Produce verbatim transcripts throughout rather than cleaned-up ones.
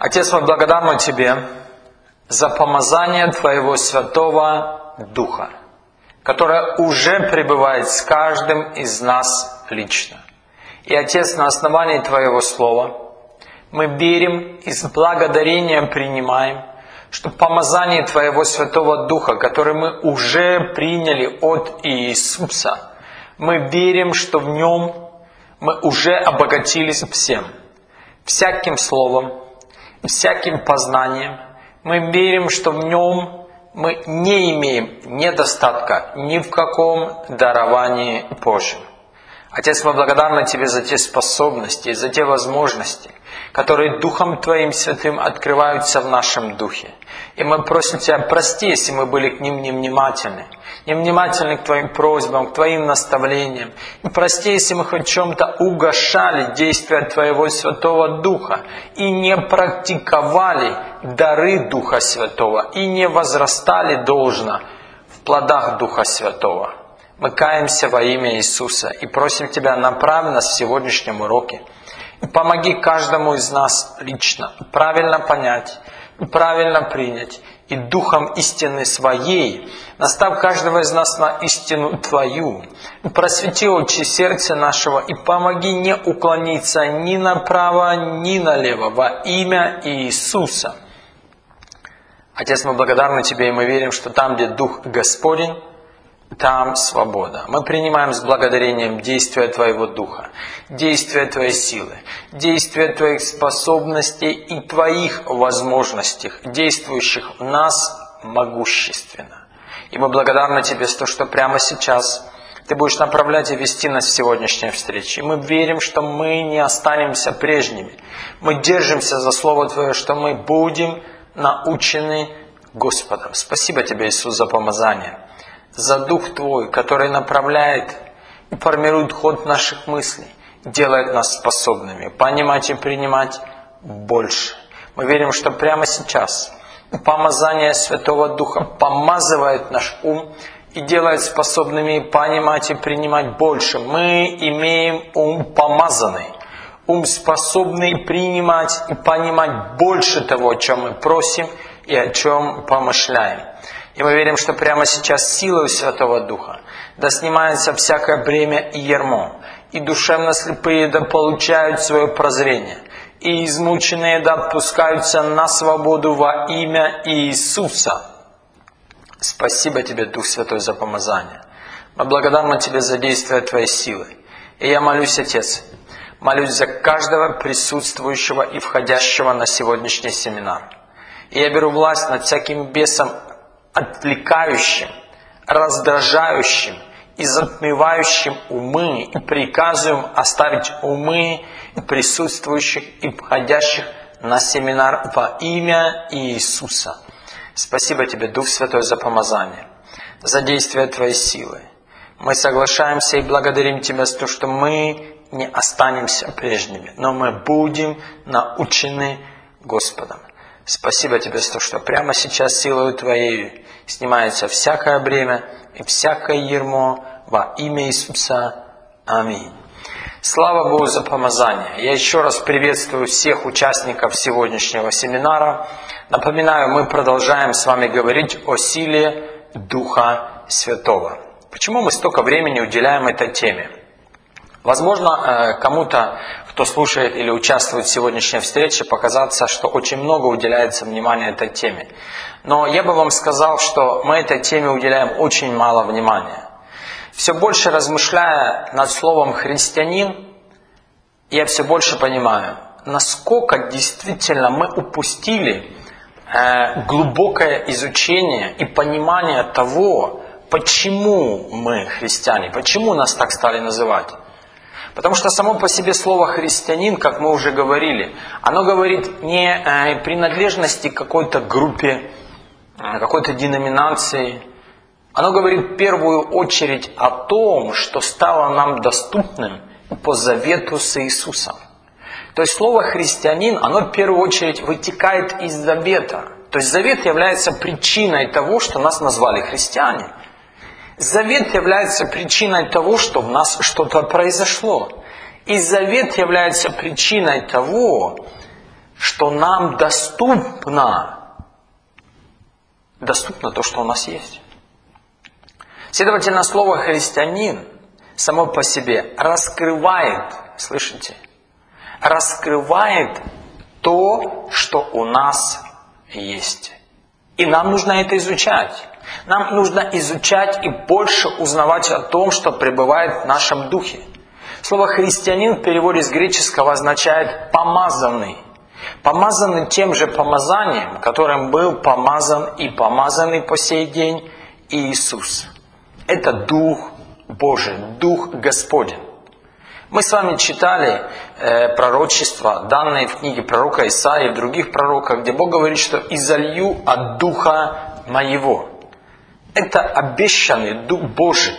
Отец, мы благодарны Тебе за помазание Твоего Святого Духа, которое уже пребывает с каждым из нас лично. И, Отец, на основании Твоего Слова мы верим и с благодарением принимаем, что помазание Твоего Святого Духа, которое мы уже приняли от Иисуса, мы верим, что в Нем мы уже обогатились всем, всяким словом, всяким познанием. Мы верим, что в Нем мы не имеем недостатка ни в каком даровании Божьем. Отец, мы благодарны Тебе за те способности, за те возможности, которые Духом Твоим Святым открываются в нашем духе. И мы просим Тебя, прости, если мы были к ним невнимательны, невнимательны к Твоим просьбам, к Твоим наставлениям. И прости, если мы хоть в чем-то угошали действия Твоего Святого Духа и не практиковали дары Духа Святого и не возрастали должно в плодах Духа Святого. Мы каемся во имя Иисуса и просим Тебя, направь нас в сегодняшнем уроке. И помоги каждому из нас лично правильно понять, правильно принять и духом истины своей наставь каждого из нас на истину Твою. Просвети очи сердца нашего и помоги не уклониться ни направо, ни налево во имя Иисуса. Отец, мы благодарны Тебе и мы верим, что там, где Дух Господень, там свобода. Мы принимаем с благодарением действия Твоего Духа, действия Твоей силы, действия Твоих способностей и Твоих возможностей, действующих в нас могущественно. И мы благодарны Тебе за то, что прямо сейчас Ты будешь направлять и вести нас в сегодняшней встрече. И мы верим, что мы не останемся прежними. Мы держимся за Слово Твое, что мы будем научены Господом. Спасибо Тебе, Иисус, за помазание, за Дух Твой, который направляет и формирует ход наших мыслей, делает нас способными понимать и принимать больше. Мы верим, что прямо сейчас помазание Святого Духа помазывает наш ум и делает способными понимать и принимать больше. Мы имеем ум помазанный, ум способный принимать и понимать больше того, о чем мы просим и о чем помышляем. И мы верим, что прямо сейчас силой Святого Духа да снимается всякое бремя и ярмо, и душевно слепые да получают свое прозрение, и измученные да отпускаются на свободу во имя Иисуса. Спасибо Тебе, Дух Святой, за помазание. Мы благодарны Тебе за действие Твоей силы. И я молюсь, Отец, молюсь за каждого присутствующего и входящего на сегодняшний семинар. И я беру власть над всяким бесом, отвлекающим, раздражающим и затмевающим умы, и приказываем оставить умы присутствующих и входящих на семинар во имя Иисуса. Спасибо Тебе, Дух Святой, за помазание, за действие Твоей силы. Мы соглашаемся и благодарим Тебя за то, что мы не останемся прежними, но мы будем научены Господом. Спасибо Тебе за то, что прямо сейчас силой Твоей снимается всякое бремя и всякое ярмо во имя Иисуса. Аминь. Слава Богу за помазание. Я еще раз приветствую всех участников сегодняшнего семинара. Напоминаю, мы продолжаем с вами говорить о силе Духа Святого. Почему мы столько времени уделяем этой теме? Возможно, кому-то, кто слушает или участвует в сегодняшней встрече, показаться, что очень много уделяется внимания этой теме. Но я бы вам сказал, что мы этой теме уделяем очень мало внимания. Все больше размышляя над словом «христианин», я все больше понимаю, насколько действительно мы упустили глубокое изучение и понимание того, почему мы христиане, почему нас так стали называть. Потому что само по себе слово «христианин», как мы уже говорили, оно говорит не о принадлежности к какой-то группе, какой-то деноминации. Оно говорит в первую очередь о том, что стало нам доступным по завету с Иисусом. То есть слово «христианин», оно в первую очередь вытекает из завета. То есть завет является причиной того, что нас назвали христиане. Завет является причиной того, что в нас что-то произошло. И завет является причиной того, что нам доступно, доступно то, что у нас есть. Следовательно, слово «христианин» само по себе раскрывает, слышите, раскрывает то, что у нас есть. И нам нужно это изучать. Нам нужно изучать и больше узнавать о том, что пребывает в нашем духе. Слово «христианин» в переводе с греческого означает «помазанный». Помазанный тем же помазанием, которым был помазан и помазанный по сей день Иисус. Это Дух Божий, Дух Господень. Мы с вами читали э, пророчества, данные в книге пророка Исаии и в других пророках, где Бог говорит, что «изолью от Духа Моего». Это обещанный Дух Божий.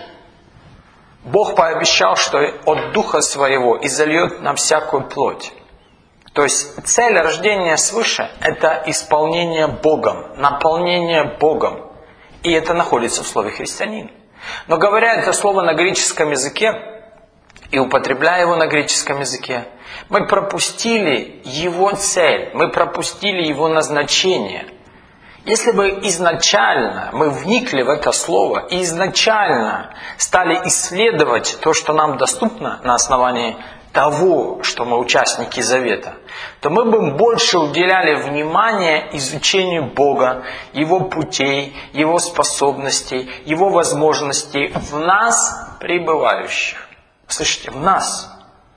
Бог пообещал, что от Духа Своего изольет на всякую плоть. То есть цель рождения свыше – это исполнение Богом, наполнение Богом. И это находится в слове «христианин». Но говоря это слово на греческом языке и употребляя его на греческом языке, мы пропустили его цель, мы пропустили его назначение. Если бы изначально мы вникли в это слово и изначально стали исследовать то, что нам доступно на основании того, что мы участники Завета, то мы бы больше уделяли внимание изучению Бога, Его путей, Его способностей, Его возможностей в нас пребывающих. Слышите, в нас.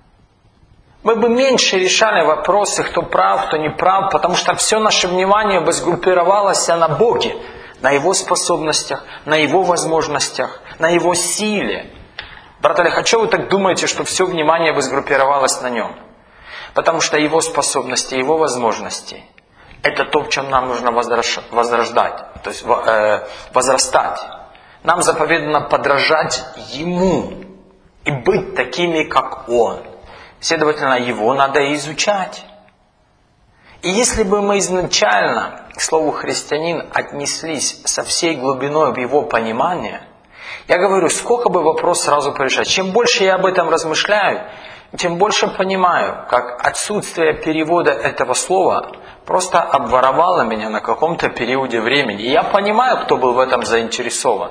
Мы бы меньше решали вопросы, кто прав, кто не прав, потому что все наше внимание бы сгруппировалось на Боге, на Его способностях, на Его возможностях, на Его силе. Брат Олег, а что вы так думаете, что все внимание бы сгруппировалось на Нем? Потому что Его способности, Его возможности – это то, в чем нам нужно возрождать, то есть возрастать. Нам заповедано подражать Ему и быть такими, как Он. Следовательно, Его надо изучать. И если бы мы изначально к слову «христианин» отнеслись со всей глубиной в его понимание, я говорю, сколько бы вопрос сразу порешать. Чем больше я об этом размышляю, тем больше понимаю, как отсутствие перевода этого слова просто обворовало меня на каком-то периоде времени. И я понимаю, кто был в этом заинтересован.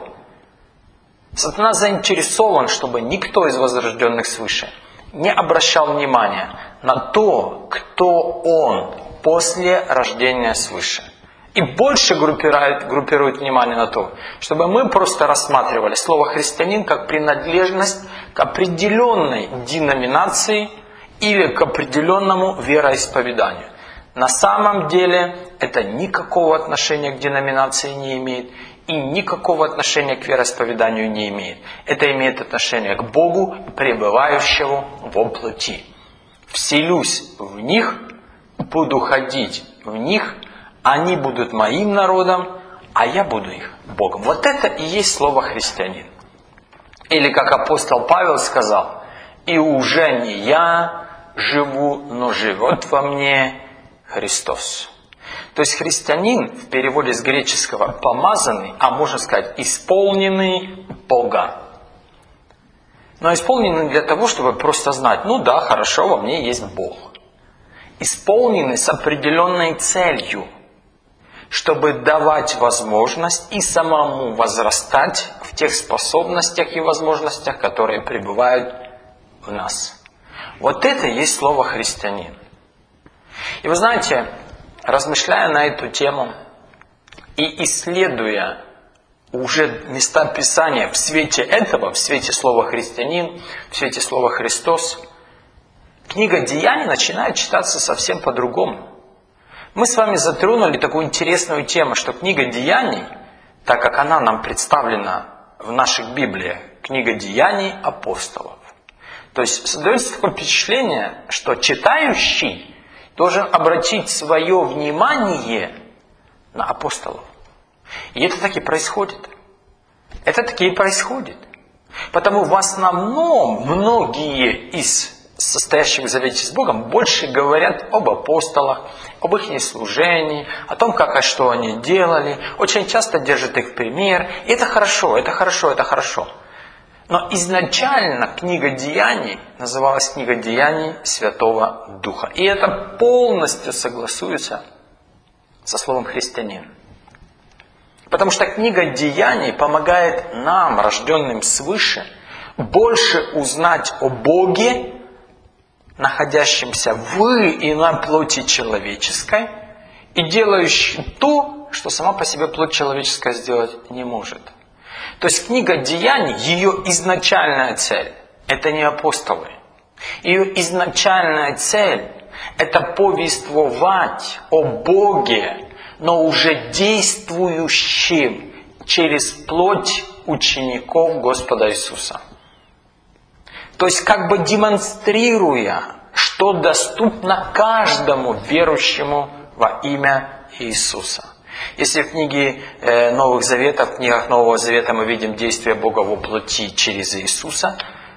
Сатана заинтересован, чтобы никто из возрожденных свыше не обращал внимания на то, кто он после рождения свыше. И больше группирует, группирует внимание на то, чтобы мы просто рассматривали слово «христианин» как принадлежность к определенной деноминации или к определенному вероисповеданию. На самом деле это никакого отношения к деноминации не имеет и никакого отношения к вероисповеданию не имеет. Это имеет отношение к Богу, пребывающему во плоти. Вселюсь в них, буду ходить в них, они будут моим народом, а я буду их Богом. Вот это и есть слово «христианин». Или как апостол Павел сказал, «И уже не я живу, но живет во мне Христос». То есть христианин в переводе с греческого «помазанный», а можно сказать «исполненный Бога». Но исполненный для того, чтобы просто знать, ну да, хорошо, во мне есть Бог. Исполненный с определенной целью, чтобы давать возможность и самому возрастать в тех способностях и возможностях, которые пребывают в нас. Вот это и есть слово «христианин». И вы знаете, размышляя на эту тему и исследуя уже места Писания в свете этого, в свете слова «христианин», в свете слова «Христос», книга Деяний начинает читаться совсем по-другому. Мы с вами затронули такую интересную тему, что книга Деяний, так как она нам представлена в наших Библиях, книга Деяний апостолов. То есть создается такое впечатление, что читающий должен обратить свое внимание на апостолов. И это таки происходит. Это таки и происходит. Потому в основном многие из состоящих в завете с Богом больше говорят об апостолах, об их служении, о том, как и что они делали. Очень часто держат их в пример. И это хорошо, это хорошо, это хорошо. Но изначально книга Деяний называлась книга Деяний Святого Духа. И это полностью согласуется со словом «христианин». Потому что книга Деяний помогает нам, рожденным свыше, больше узнать о Боге, находящемся в и на плоти человеческой, и делающем то, что сама по себе плоть человеческая сделать не может. То есть книга Деяний, ее изначальная цель – это не апостолы. Ее изначальная цель – это повествовать о Боге, но уже действующим через плоть учеников Господа Иисуса. То есть как бы демонстрируя, что доступно каждому верующему во имя Иисуса. Если в книге э, Новых Заветов, в книгах Нового Завета мы видим действие Бога во плоти через Иисуса,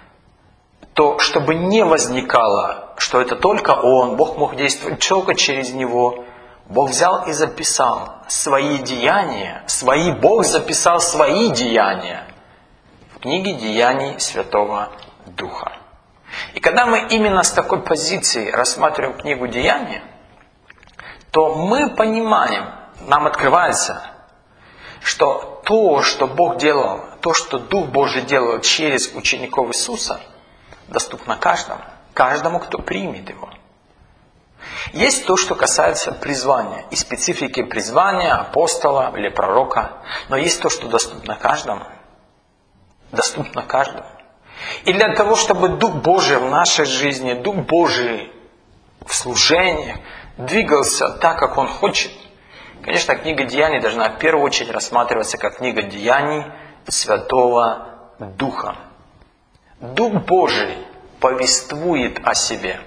то чтобы не возникало, что это только Он, Бог мог действовать только через Него, Бог взял и записал свои деяния, свои, Бог записал свои деяния в книге Деяний Святого Духа. И когда мы именно с такой позиции рассматриваем книгу Деяния, то мы понимаем, нам открывается, что то, что Бог делал, то, что Дух Божий делал через учеников Иисуса, доступно каждому, каждому, кто примет его. Есть то, что касается призвания и специфики призвания апостола или пророка, но есть то, что доступно каждому. Доступно каждому. И для того, чтобы Дух Божий в нашей жизни, Дух Божий в служении двигался так, как Он хочет, конечно, книга Деяний должна в первую очередь рассматриваться как книга Деяний Святого Духа. Дух Божий повествует о себе.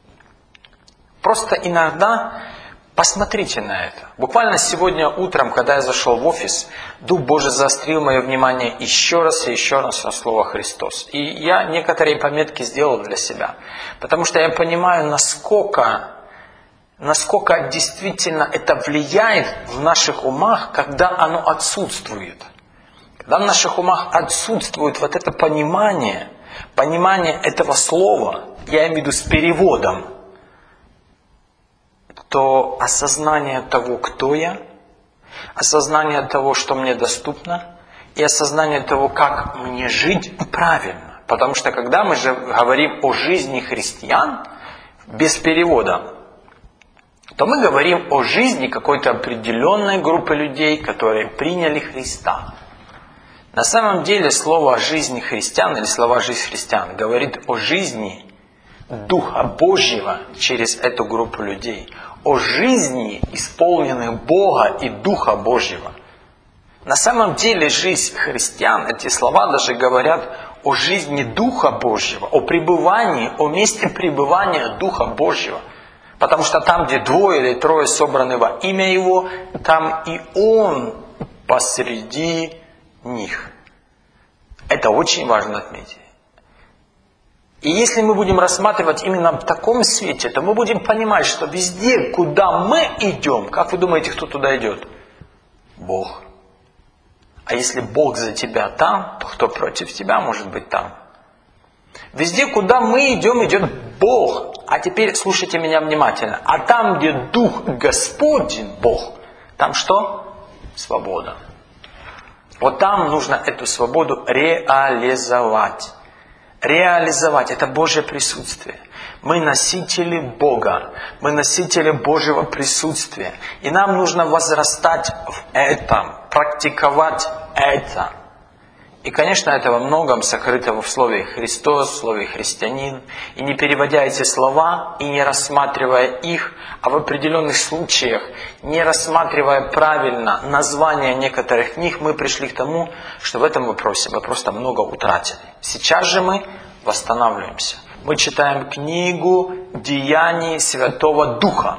Просто иногда посмотрите на это. Буквально сегодня утром, когда я зашел в офис, Дух Божий заострил мое внимание еще раз и еще раз на слово «Христос». И я некоторые пометки сделал для себя. Потому что я понимаю, насколько, насколько действительно это влияет в наших умах, когда оно отсутствует. Когда в наших умах отсутствует вот это понимание, понимание этого слова, я имею в виду с переводом, то осознание того, кто я, осознание того, что мне доступно, и осознание того, как мне жить правильно. Потому что когда мы же говорим о жизни христиан без перевода, то мы говорим о жизни какой-то определенной группы людей, которые приняли Христа. На самом деле слово «жизнь христиан» или слова «жизнь христиан» говорит о жизни Духа Божьего через эту группу людей, о жизни, исполненных Бога и Духа Божьего. На самом деле жизнь христиан, эти слова даже говорят о жизни Духа Божьего, о пребывании, о месте пребывания Духа Божьего. Потому что там, где двое или трое собраны во имя Его, там и Он посреди них. Это очень важно отметить. И если мы будем рассматривать именно в таком свете, то мы будем понимать, что везде, куда мы идем, как вы думаете, кто туда идет? Бог. А если Бог за тебя там, то кто против тебя может быть там? Везде, куда мы идем, идет Бог. А теперь слушайте меня внимательно. А там, где Дух Господень, Бог, там что? Свобода. Вот там нужно эту свободу реализовать. Реализовать. Это Божье присутствие. Мы носители Бога. Мы носители Божьего присутствия. И нам нужно возрастать в этом. Практиковать это. И, конечно, это во многом сокрыто в слове «Христос», в слове «христианин». И не переводя эти слова, и не рассматривая их, а в определенных случаях, не рассматривая правильно названия некоторых книг, мы пришли к тому, что в этом вопросе мы просто много утратили. Сейчас же мы восстанавливаемся. Мы читаем книгу «Деяний Святого Духа».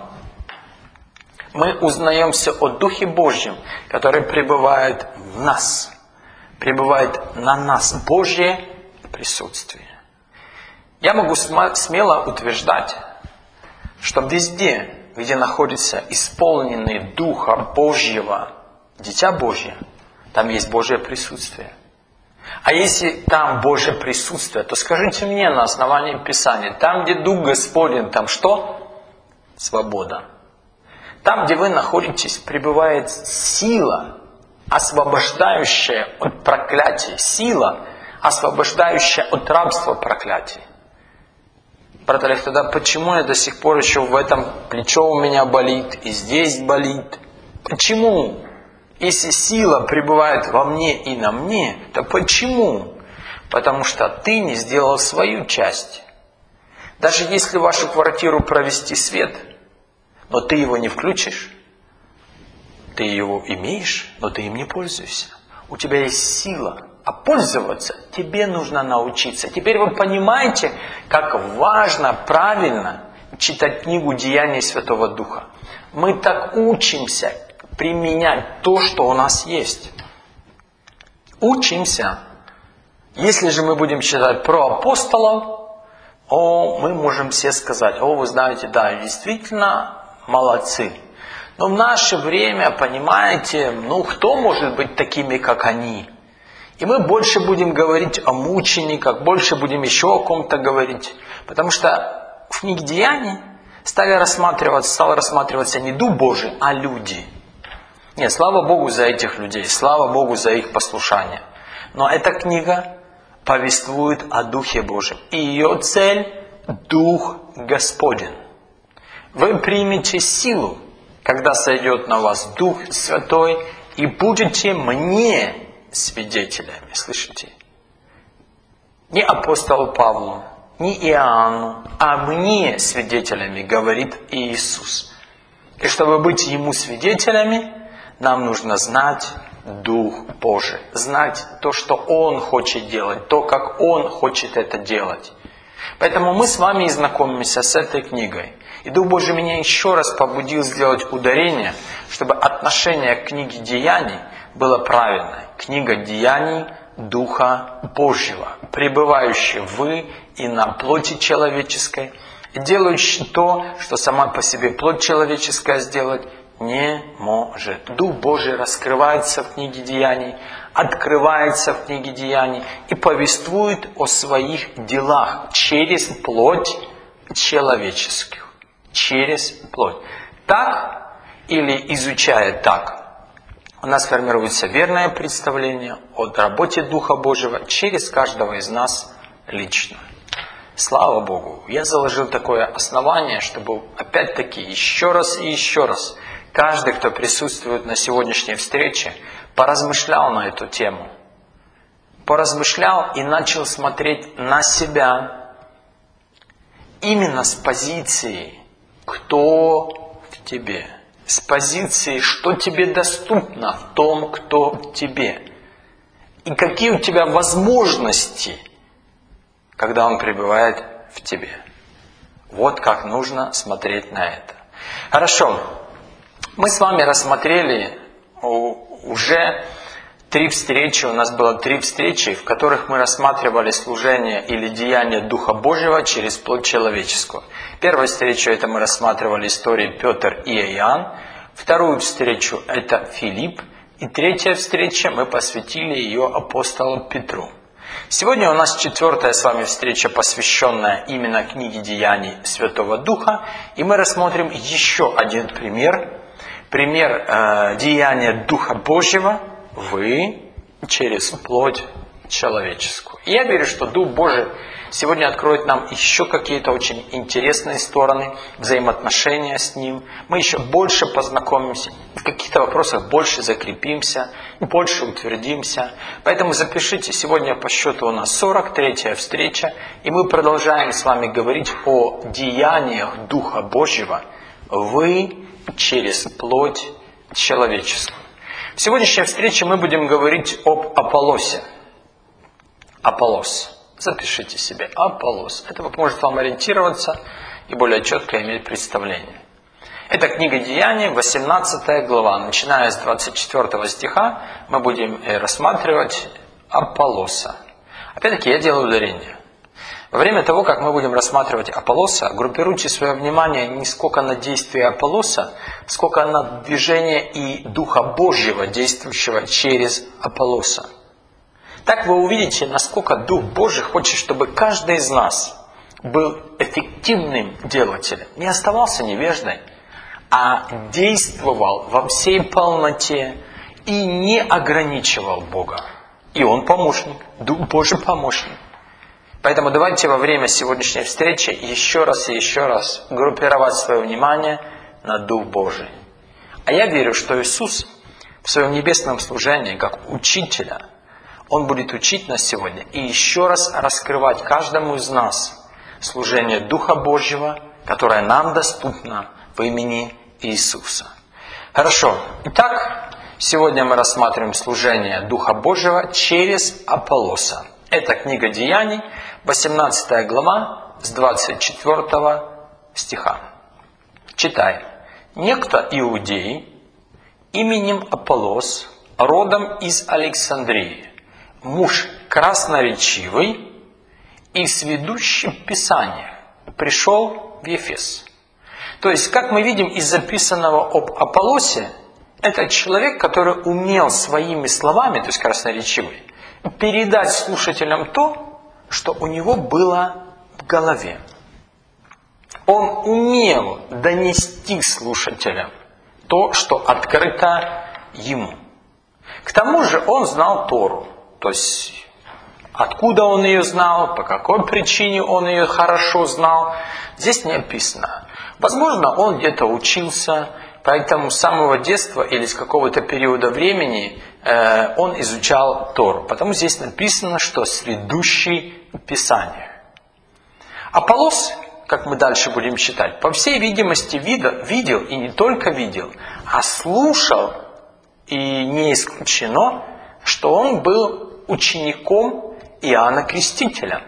Мы узнаемся о Духе Божьем, который пребывает в нас. Пребывает на нас Божье присутствие. Я могу смело утверждать, что везде, где находится исполненный Духа Божьего, Дитя Божье, там есть Божье присутствие. А если там Божье присутствие, то скажите мне на основании Писания, там, где Дух Господень, там что? Свобода. Там, где вы находитесь, пребывает сила, освобождающая от проклятий. Сила, освобождающая от рабства проклятий. Брат Олег, тогда почему я до сих пор еще в этом плечо у меня болит, и здесь болит? Почему? Если сила пребывает во мне и на мне, то почему? Потому что ты не сделал свою часть. Даже если в вашу квартиру провести свет, но ты его не включишь, ты его имеешь, но ты им не пользуешься. У тебя есть сила, а пользоваться тебе нужно научиться. Теперь вы понимаете, как важно правильно читать книгу «Деяния Святого Духа». Мы так учимся применять то, что у нас есть. Учимся. Если же мы будем читать про апостолов, о, мы можем все сказать, о, вы знаете, да, действительно молодцы. Но в наше время, понимаете, ну кто может быть такими, как они? И мы больше будем говорить о мучениках, больше будем еще о ком-то говорить. Потому что в книге Деяний стали рассматриваться, стал рассматриваться не Дух Божий, а люди. Нет, слава Богу за этих людей, слава Богу за их послушание. Но эта книга повествует о Духе Божьем. И ее цель – Дух Господень. Вы примете силу, когда сойдет на вас Дух Святой, и будете мне свидетелями. Слышите? Не апостолу Павлу, не Иоанну, а мне свидетелями, говорит Иисус. И чтобы быть Ему свидетелями, нам нужно знать Дух Божий. Знать то, что Он хочет делать, то, как Он хочет это делать. Поэтому мы с вами и знакомимся с этой книгой. И Дух Божий меня еще раз побудил сделать ударение, чтобы отношение к книге Деяний было правильное. Книга Деяний Духа Божьего, пребывающий вы и на плоти человеческой, и делающий то, что сама по себе плоть человеческая сделать не может. Дух Божий раскрывается в книге Деяний, открывается в книге Деяний и повествует о своих делах через плоть человеческую. Через плоть. Так или изучая так, у нас формируется верное представление о работе Духа Божьего через каждого из нас лично. Слава Богу, я заложил такое основание, чтобы опять-таки еще раз и еще раз каждый, кто присутствует на сегодняшней встрече, поразмышлял на эту тему. Поразмышлял и начал смотреть на себя именно с позиции «Кто в тебе?», с позиции «Что тебе доступно в том, кто в тебе?», и какие у тебя возможности, когда Он пребывает в тебе. Вот как нужно смотреть на это. Хорошо. Мы с вами рассмотрели уже три встречи, у нас было три встречи, в которых мы рассматривали служение или деяние Духа Божьего через плоть человеческую. Первую встречу это мы рассматривали истории Петр и Иоанн, вторую встречу это Филипп, и третья встреча мы посвятили ее апостолу Петру. Сегодня у нас четвертая с вами встреча, посвященная именно книге Деяний Святого Духа, и мы рассмотрим еще один пример. Пример э, деяния Духа Божьего вы через плоть человеческую. И я верю, что Дух Божий сегодня откроет нам еще какие-то очень интересные стороны взаимоотношения с Ним. Мы еще больше познакомимся, в каких-то вопросах больше закрепимся, больше утвердимся. Поэтому запишите, сегодня по счету у нас сорок третья встреча, и мы продолжаем с вами говорить о деяниях Духа Божьего вы через плоть человеческую. В сегодняшней встрече мы будем говорить об Аполлосе. Аполлос. Запишите себе. Аполлос. Это поможет вам ориентироваться и более четко иметь представление. Это книга Деяний, восемнадцатая глава. Начиная с двадцать четвёртого стиха мы будем рассматривать Аполлоса. Опять-таки я делаю ударение. Во время того, как мы будем рассматривать Аполлоса, группируйте свое внимание не сколько на действие Аполлоса, сколько на движение и Духа Божьего, действующего через Аполлоса. Так вы увидите, насколько Дух Божий хочет, чтобы каждый из нас был эффективным делателем, не оставался невеждой, а действовал во всей полноте и не ограничивал Бога. И Он помощник, Дух Божий помощник. Поэтому давайте во время сегодняшней встречи еще раз и еще раз группировать свое внимание на Дух Божий. А я верю, что Иисус в своем небесном служении, как учителя, Он будет учить нас сегодня и еще раз раскрывать каждому из нас служение Духа Божьего, которое нам доступно в имени Иисуса. Хорошо. Итак, сегодня мы рассматриваем служение Духа Божьего через Аполлоса. Это книга Деяний, восемнадцатая глава, с двадцать четвёртого стиха. Читаем. «Некто иудей именем Аполлос, родом из Александрии, муж красноречивый и сведущий в Писаниях, пришел в Ефес». То есть, как мы видим из записанного об Аполлосе, это человек, который умел своими словами, то есть красноречивый, передать слушателям то, что у него было в голове. Он умел донести слушателям то, что открыто ему. К тому же он знал Тору, то есть откуда он ее знал, по какой причине он ее хорошо знал, здесь не описано. Возможно, он где-то учился, поэтому с самого детства или с какого-то периода времени э, он изучал Тору. Потому здесь написано, что сведущий в Писаниях. Аполлос, как мы дальше будем читать, по всей видимости вида, видел, и не только видел, а слушал, и не исключено, что он был учеником Иоанна Крестителя.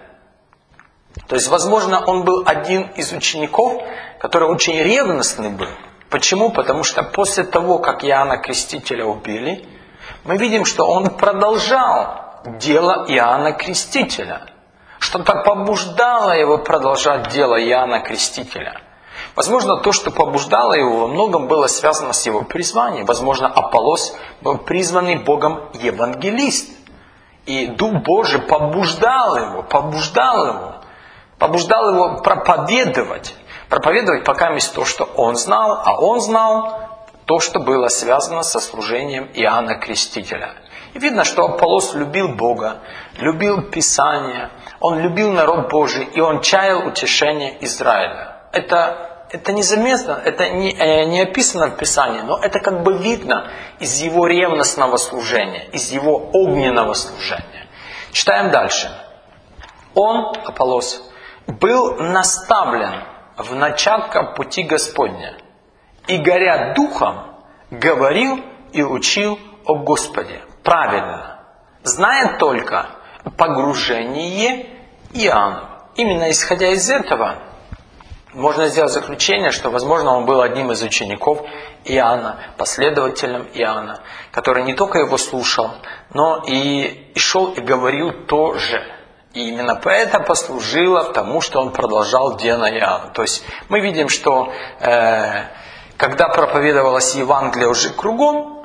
То есть, возможно, он был один из учеников, который очень ревностный был. Почему? Потому что после того, как Иоанна Крестителя убили, мы видим, что он продолжал дело Иоанна Крестителя. Что-то побуждало его продолжать дело Иоанна Крестителя. Возможно, то, что побуждало его, во многом было связано с его призванием. Возможно, Аполлос был призванный Богом евангелист. И Дух Божий побуждал его, побуждал его, побуждал его проповедовать. Проповедовать пока есть то, что он знал, а он знал то, что было связано со служением Иоанна Крестителя. И видно, что Аполлос любил Бога, любил Писание, он любил народ Божий, и он чаял утешение Израиля. Это, это незаметно, это не, не описано в Писании, но это как бы видно из его ревностного служения, из его огненного служения. Читаем дальше. Он, Аполлос, был наставлен в начатках пути Господня, и, горя духом, говорил и учил о Господе правильно, зная только погружение Иоанна. Именно исходя из этого, можно сделать заключение, что, возможно, он был одним из учеников Иоанна, последователем Иоанна, который не только его слушал, но и, и шел и говорил то же. И именно это послужило тому, что он продолжал дело Иоанна. То есть мы видим, что э, когда проповедовалось Евангелие уже кругом,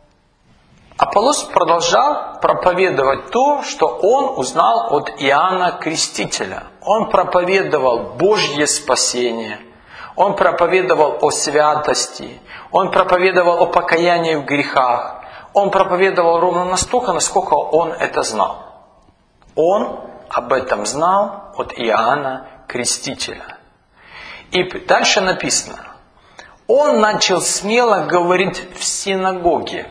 Аполлос продолжал проповедовать то, что он узнал от Иоанна Крестителя. Он проповедовал Божье спасение, он проповедовал о святости, он проповедовал о покаянии в грехах, он проповедовал ровно настолько, насколько он это знал. Он об этом знал от Иоанна Крестителя. И дальше написано, он начал смело говорить в синагоге.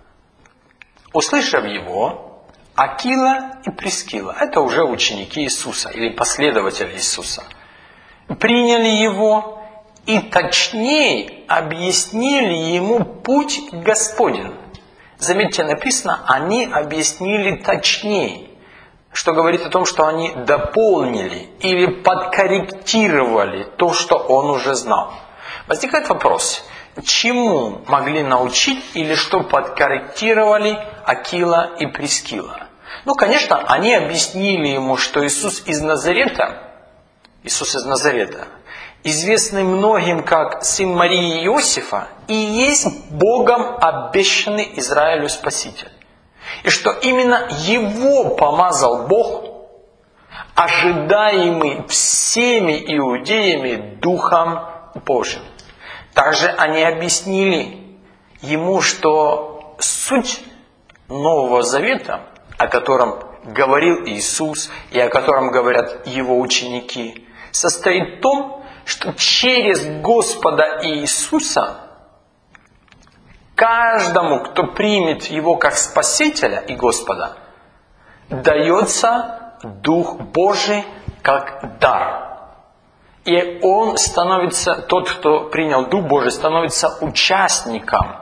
Услышав его, Акила и Прискила, это уже ученики Иисуса или последователи Иисуса, приняли его и точнее объяснили ему путь Господень. Заметьте, написано, они объяснили точнее, что говорит о том, что они дополнили или подкорректировали то, что он уже знал. Возникает вопрос, чему могли научить или что подкорректировали Акила и Прискила? Ну, конечно, они объяснили ему, что Иисус из Назарета, Иисус из Назарета, известный многим как сын Марии и Иосифа, и есть Богом обещанный Израилю Спаситель. И что именно его помазал Бог, ожидаемый всеми иудеями Духом Божьим. Также они объяснили ему, что суть Нового Завета, о котором говорил Иисус и о котором говорят его ученики, состоит в том, что через Господа Иисуса каждому, кто примет Его как Спасителя и Господа, дается Дух Божий как дар. И он становится, тот, кто принял Дух Божий, становится участником,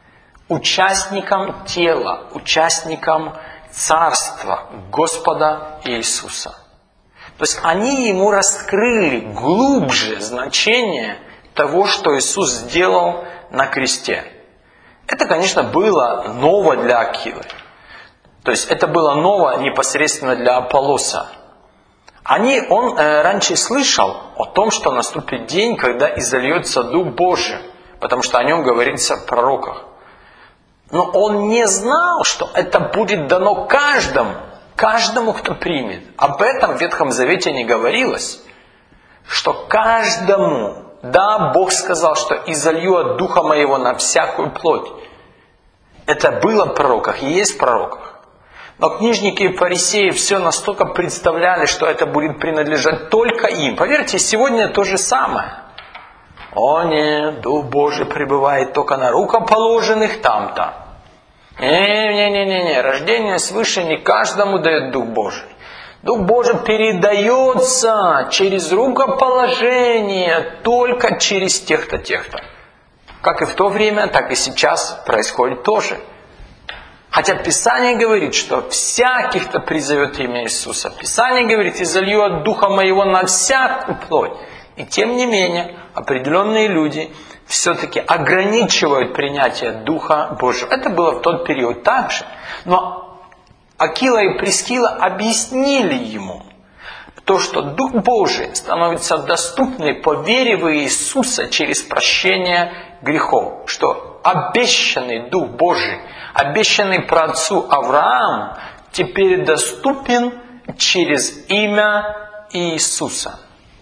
участником тела, участником Царства Господа Иисуса. То есть они ему раскрыли глубже значение того, что Иисус сделал на кресте. Это, конечно, было ново для Акилы. То есть это было ново непосредственно для Аполлоса. Они, он э, раньше слышал о том, что наступит день, когда изольется Дух Божий, потому что о нем говорится в пророках. Но он не знал, что это будет дано каждому, каждому, кто примет. Об этом в Ветхом Завете не говорилось, что каждому, да, Бог сказал, что изолью от Духа Моего на всякую плоть. Это было в пророках и есть в пророках. Но книжники и фарисеи все настолько представляли, что это будет принадлежать только им. Поверьте, сегодня то же самое. О нет, Дух Божий пребывает только на рукоположенных там-то. Не-не-не-не, рождение свыше не каждому дает Дух Божий. Дух Божий передается через рукоположение только через тех-то, тех-то. Как и в то время, так и сейчас происходит тоже. Хотя Писание говорит, что всяких, кто призовет имя Иисуса. Писание говорит, изолью от Духа Моего на всякую плоть. И тем не менее, определенные люди все-таки ограничивают принятие Духа Божьего. Это было в тот период так же. Но Акила и Прискила объяснили ему то, что Дух Божий становится доступным по вере в Иисуса через прощение грехов. Что обещанный Дух Божий, обещанный праотцу Аврааму, теперь доступен через имя Иисуса.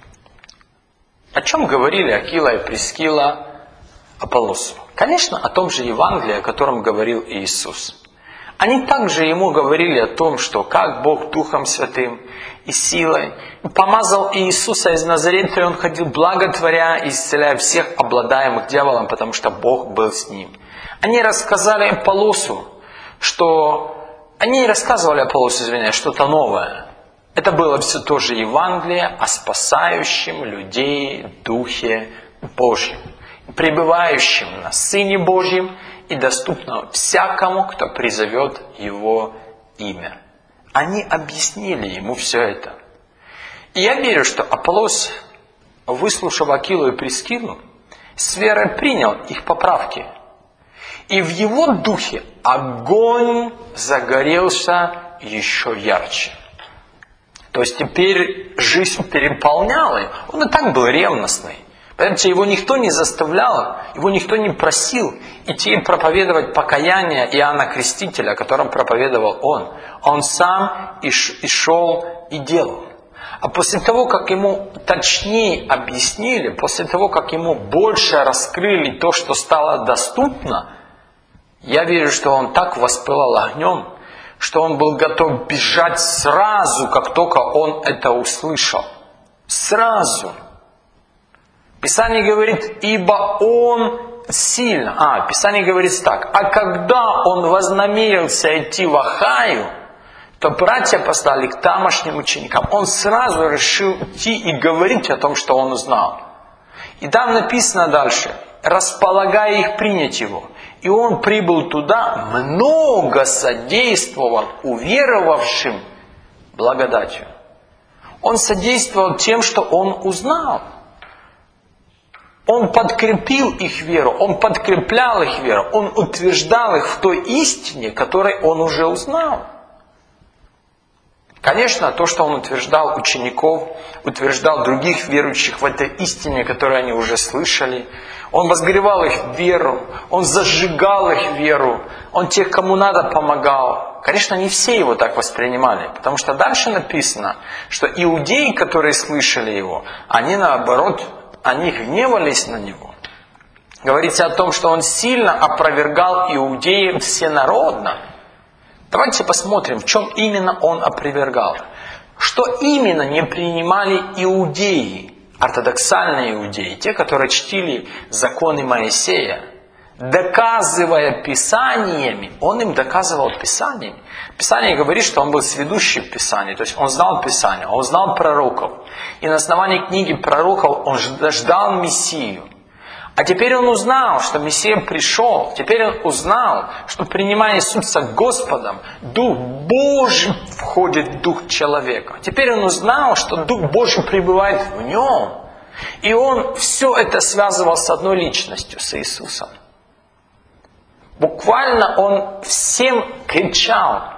О чем говорили Акила и Прискила Аполлосу? Конечно, о том же Евангелии, о котором говорил Иисус. Они также ему говорили о том, что как Бог Духом Святым и силой помазал Иисуса из Назарета, и Он ходил благотворя и исцеляя всех обладаемых дьяволом, потому что Бог был с ним. Они рассказали Аполлосу, что... Они не рассказывали Аполлосу, извиняюсь, что-то новое. Это было все тоже Евангелие о спасающем людей Духе Божьем, пребывающем на Сыне Божьем и доступном всякому, кто призовет Его имя. Они объяснили ему все это. И я верю, что Аполлос, выслушав Акилу и Прискилу, с верой принял их поправки. И в его духе огонь загорелся еще ярче. То есть теперь жизнь переполняла его. Он и так был ревностный. Понимаете, его никто не заставлял, его никто не просил идти проповедовать покаяние Иоанна Крестителя, о котором проповедовал он. Он сам и шел и делал. А после того, как ему точнее объяснили, после того, как ему больше раскрыли то, что стало доступно, я верю, что он так воспылал огнем, что он был готов бежать сразу, как только он это услышал. Сразу. Писание говорит, ибо он сильно. А, Писание говорит так. А когда он вознамерился идти в Ахаю, то братья послали к тамошним ученикам. Он сразу решил идти и говорить о том, что он узнал. И там написано дальше, располагая их принять его. И он прибыл туда, много содействовал уверовавшим благодатью. Он содействовал тем, что он узнал. Он подкрепил их веру, он подкреплял их веру, он утверждал их в той истине, которой он уже узнал. Конечно, то, что он утверждал учеников, утверждал других верующих в этой истине, которую они уже слышали, он возгревал их веру, он зажигал их веру, он тех, кому надо, помогал, Конечно, не все его так воспринимали, потому что дальше написано, что иудеи, которые слышали его, они наоборот, они гневались на него. Говорится о том, что он сильно опровергал иудеев всенародно. Давайте посмотрим, в чем именно он опровергал. Что именно не принимали иудеи, ортодоксальные иудеи, те, которые чтили законы Моисея, доказывая Писаниями, он им доказывал Писаниями. Писание говорит, что он был сведущий в Писании, то есть он знал Писание, он знал пророков. И на основании книги пророков он ждал Мессию. А теперь он узнал, что Мессия пришел. Теперь он узнал, что принимая Иисуса Господом, Дух Божий входит в дух человека. Теперь он узнал, что Дух Божий пребывает в нем. И он все это связывал с одной личностью, с Иисусом. Буквально он всем кричал: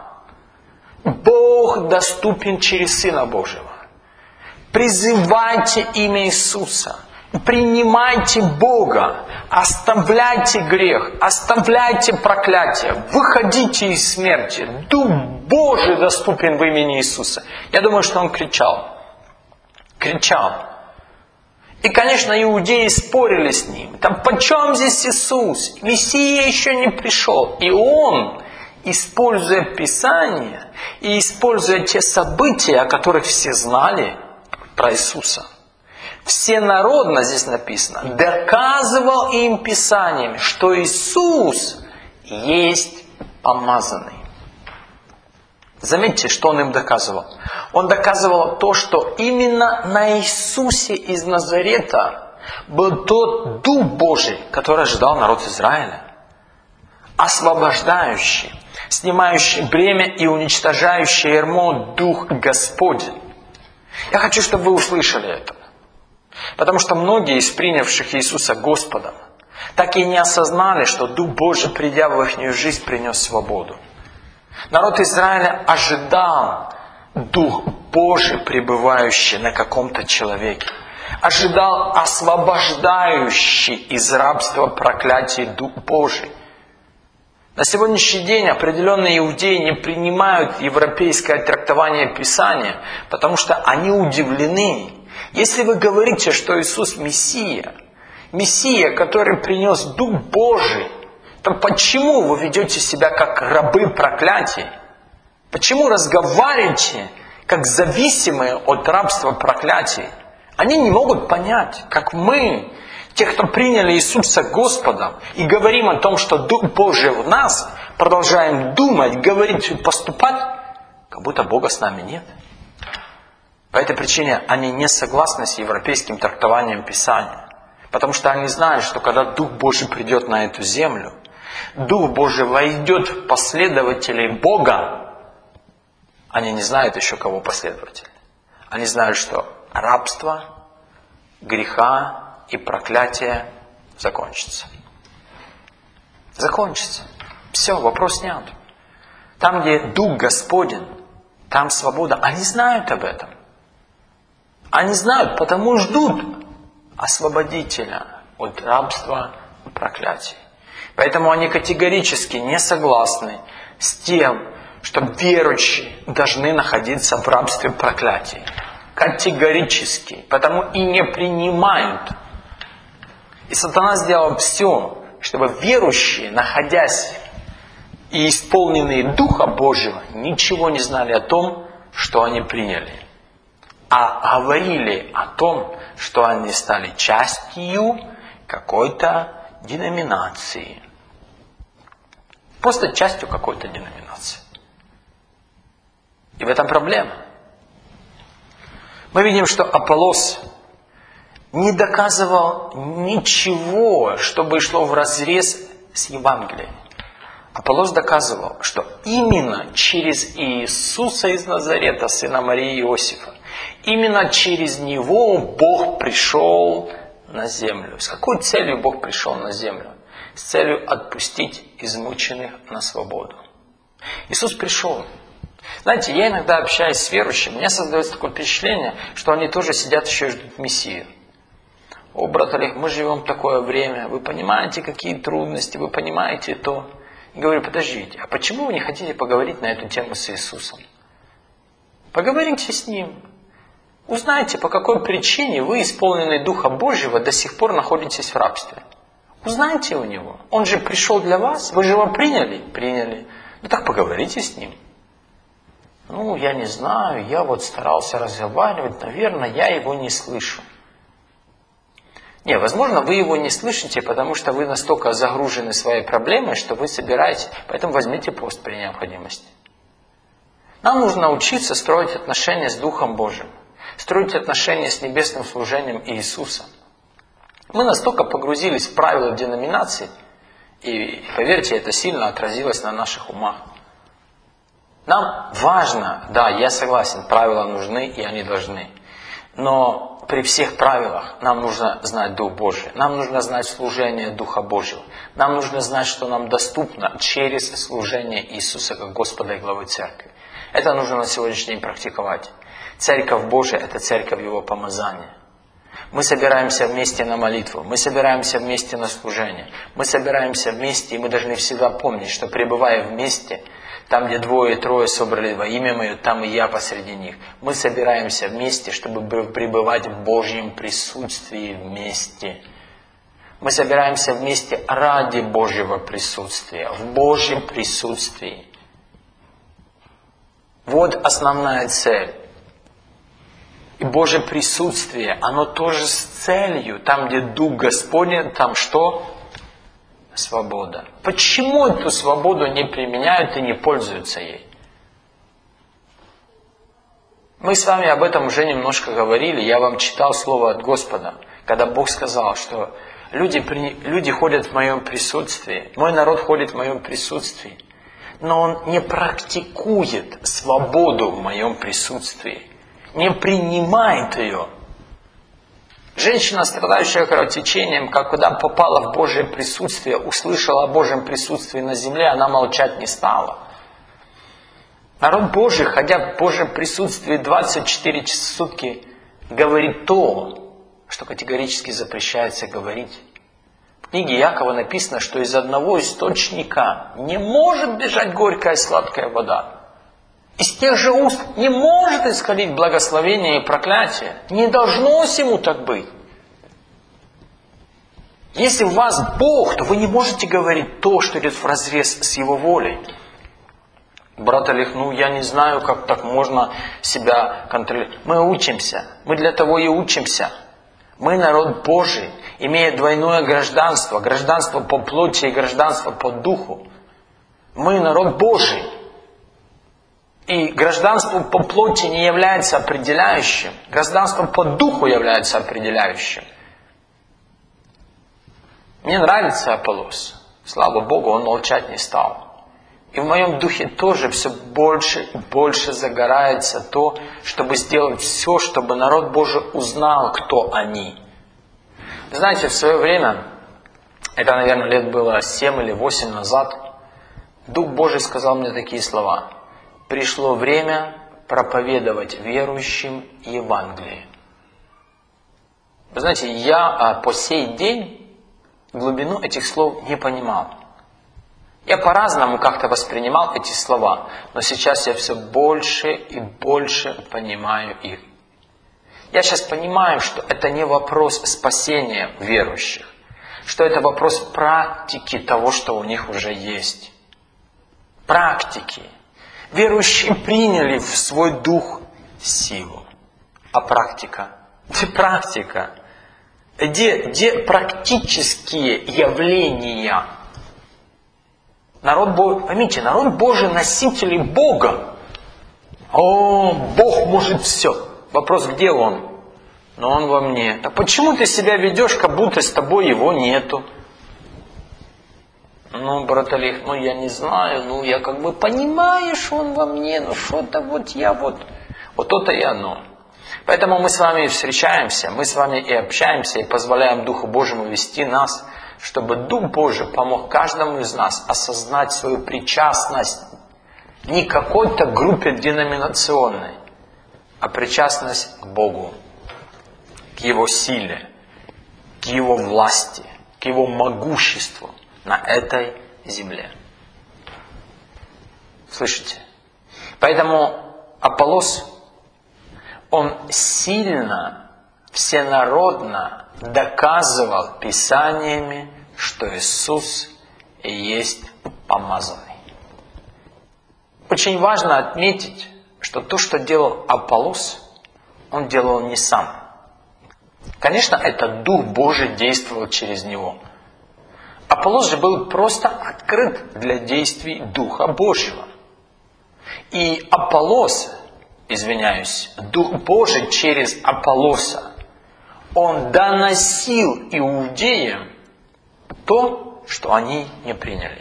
Бог доступен через Сына Божьего. Призывайте имя Иисуса. Принимайте Бога, оставляйте грех, оставляйте проклятие, выходите из смерти. Дух Божий доступен в имени Иисуса. Я думаю, что он кричал. Кричал. И, конечно, иудеи спорили с ним. Там, почем здесь Иисус? Мессия еще не пришел. И он, используя Писание и используя те события, о которых все знали про Иисуса, всенародно здесь написано, доказывал им Писаниями, что Иисус есть помазанный. Заметьте, что он им доказывал. Он доказывал то, что именно на Иисусе из Назарета был тот Дух Божий, который ожидал народ Израиля. Освобождающий, снимающий бремя и уничтожающий ярмо Дух Господень. Я хочу, чтобы вы услышали это. Потому что многие из принявших Иисуса Господом так и не осознали, что Дух Божий, придя в их жизнь, принес свободу. Народ Израиля ожидал Дух Божий, пребывающий на каком-то человеке. Ожидал освобождающий из рабства проклятий Дух Божий. На сегодняшний день определенные иудеи не принимают европейское трактование Писания, потому что они удивлены. Если вы говорите, что Иисус Мессия, Мессия, который принес Дух Божий, то почему вы ведете себя как рабы проклятий? Почему разговариваете как зависимые от рабства проклятий? Они не могут понять, как мы, те, кто приняли Иисуса Господом, и говорим о том, что Дух Божий в нас, продолжаем думать, говорить и поступать, как будто Бога с нами нет. По этой причине они не согласны с европейским трактованием Писания. Потому что они знают, что когда Дух Божий придет на эту землю, Дух Божий войдет в последователей Бога, они не знают еще, кого последователи. Они знают, что рабство, греха и проклятие закончится. Закончится. Все, вопрос снят. Там, где Дух Господень, там свобода. Они знают об этом. Они знают, потому ждут освободителя от рабства и проклятий. Поэтому они категорически не согласны с тем, что верующие должны находиться в рабстве проклятий. Категорически. Потому и не принимают. И сатана сделал все, чтобы верующие, находясь и исполненные Духа Божьего, ничего не знали о том, что они приняли. А говорили о том, что они стали частью какой-то деноминации. Просто частью какой-то деноминации. И в этом проблема. Мы видим, что Аполлос не доказывал ничего, чтобы шло вразрез с Евангелием. Аполлос доказывал, что именно через Иисуса из Назарета, сына Марии и Иосифа, именно через Него Бог пришел на землю. С какой целью Бог пришел на землю? С целью отпустить измученных на свободу. Иисус пришел. Знаете, я иногда общаюсь с верующими, у меня создается такое впечатление, что они тоже сидят еще и ждут Мессию. О, брат Олег, мы живем в такое время, вы понимаете, какие трудности, вы понимаете то. Говорю, подождите, а почему вы не хотите поговорить на эту тему с Иисусом? Поговорите с Ним. Узнайте, по какой причине вы, исполненные Духа Божьего, до сих пор находитесь в рабстве. Узнайте у Него. Он же пришел для вас. Вы же его приняли? Приняли. Ну так поговорите с Ним. Ну, я не знаю, я вот старался разговаривать, наверное, я его не слышу. Не, возможно, вы его не слышите, потому что вы настолько загружены своей проблемой, что вы собираете. Поэтому возьмите пост при необходимости. Нам нужно научиться строить отношения с Духом Божьим. Строить отношения с небесным служением Иисуса. Мы настолько погрузились в правила деноминации, и, поверьте, это сильно отразилось на наших умах. Нам важно, да, я согласен, правила нужны, и они должны. Но при всех правилах нам нужно знать Дух Божий. Нам нужно знать служение Духа Божьего. Нам нужно знать, что нам доступно через служение Иисуса как Господа и главы Церкви. Это нужно на сегодняшний день практиковать. Церковь Божия – это церковь Его помазания. Мы собираемся вместе на молитву, мы собираемся вместе на служение, мы собираемся вместе, и мы должны всегда помнить, что пребывая вместе, там, где двое и трое собрали во имя Мое, там и я посреди них. Мы собираемся вместе, чтобы пребывать в Божьем присутствии вместе. Мы собираемся вместе ради Божьего присутствия, в Божьем присутствии. Вот основная цель. И Божье присутствие, оно тоже с целью. Там, где Дух Господень, там что? Свобода. Почему эту свободу не применяют и не пользуются ей? Мы с вами об этом уже немножко говорили. Я вам читал слово от Господа, когда Бог сказал, что люди, люди ходят в моем присутствии, мой народ ходит в моем присутствии, но он не практикует свободу в моем присутствии. Не принимает ее. Женщина, страдающая кровотечением, когда попала в Божье присутствие, услышала о Божьем присутствии на земле, она молчать не стала. Народ Божий, ходя в Божьем присутствии двадцать четыре часа в сутки, говорит то, что категорически запрещается говорить. В книге Якова написано, что из одного источника не может бежать горькая и сладкая вода. Из тех же уст не может исходить благословение и проклятие. Не должно всему так быть. Если у вас Бог, то вы не можете говорить то, что идет вразрез с Его волей. Брат Олег, ну я не знаю, как так можно себя контролировать. Мы учимся. Мы для того и учимся. Мы народ Божий, имея двойное гражданство. Гражданство по плоти и гражданство по духу. Мы народ Божий. И гражданство по плоти не является определяющим. Гражданство по духу является определяющим. Мне нравится Аполлос. Слава Богу, он молчать не стал. И в моем духе тоже все больше и больше загорается то, чтобы сделать все, чтобы народ Божий узнал, кто они. Знаете, в свое время, это, наверное, лет было семь или восемь назад, Дух Божий сказал мне такие слова. Пришло время проповедовать верующим Евангелие. Вы знаете, я по сей день глубину этих слов не понимал. Я по-разному как-то воспринимал эти слова, но сейчас я все больше и больше понимаю их. Я сейчас понимаю, что это не вопрос спасения верующих, что это вопрос практики того, что у них уже есть. Практики. Верующие приняли в свой дух силу. А практика? Где практика? Где, где практические явления? Народ Божий, поймите, народ Божий носители Бога. О, Бог может все. Вопрос, где Он? Но Он во мне. А почему ты себя ведешь, как будто с тобой Его нету? Ну, брат Олег, ну я не знаю, ну я как бы понимаю, что он во мне, ну что-то вот я вот, вот то-то и оно. Поэтому мы с вами встречаемся, мы с вами и общаемся, и позволяем Духу Божьему вести нас, чтобы Дух Божий помог каждому из нас осознать свою причастность не к какой-то группе деноминационной, а причастность к Богу, к Его силе, к Его власти, к Его могуществу на этой земле. Слышите? Поэтому Аполлос, он сильно, всенародно доказывал Писаниями, что Иисус и есть помазанный. Очень важно отметить, что то, что делал Аполлос, он делал не сам. Конечно, это Дух Божий действовал через него. Аполлос же был просто открыт для действий Духа Божьего. И Аполлос, извиняюсь, Дух Божий через Аполлоса, он доносил иудеям то, что они не приняли.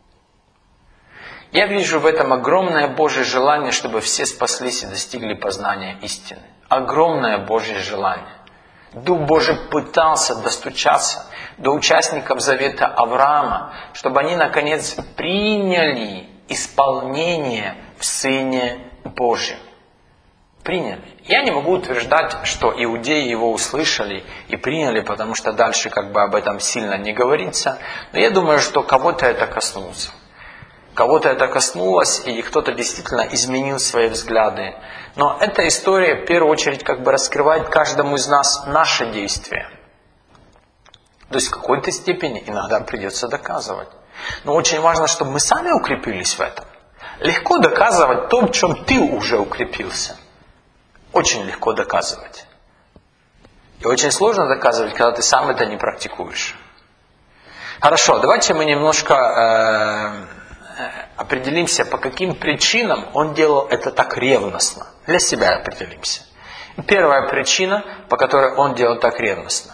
Я вижу в этом огромное Божье желание, чтобы все спаслись и достигли познания истины. Огромное Божье желание. Дух Божий пытался достучаться до участников завета Авраама, чтобы они наконец приняли исполнение в Сыне Божьем. Приняли. Я не могу утверждать, что иудеи его услышали и приняли, потому что дальше как бы об этом сильно не говорится. Но я думаю, что кого-то это коснулось. Кого-то это коснулось, и кто-то действительно изменил свои взгляды. Но эта история в первую очередь как бы раскрывает каждому из нас наши действия. То есть в какой-то степени иногда придется доказывать. Но очень важно, чтобы мы сами укрепились в этом. Легко доказывать то, в чем ты уже укрепился. Очень легко доказывать. И очень сложно доказывать, когда ты сам это не практикуешь. Хорошо, давайте мы немножко э, определимся, по каким причинам он делал это так ревностно. Для себя определимся. Первая причина, по которой он делал так ревностно.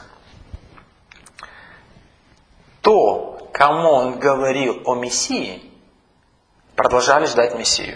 То, кому он говорил о Мессии, продолжали ждать Мессию.